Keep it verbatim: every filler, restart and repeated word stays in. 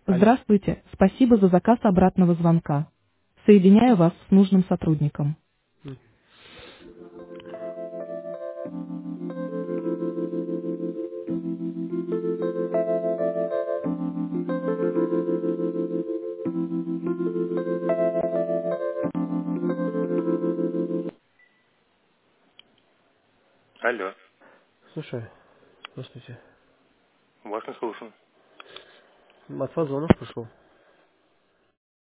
Алло. Здравствуйте, спасибо за заказ обратного звонка. Соединяю вас с нужным сотрудником. М. Алло, Слушай, здравствуйте. вас не слушаю. От вас звонок пришел.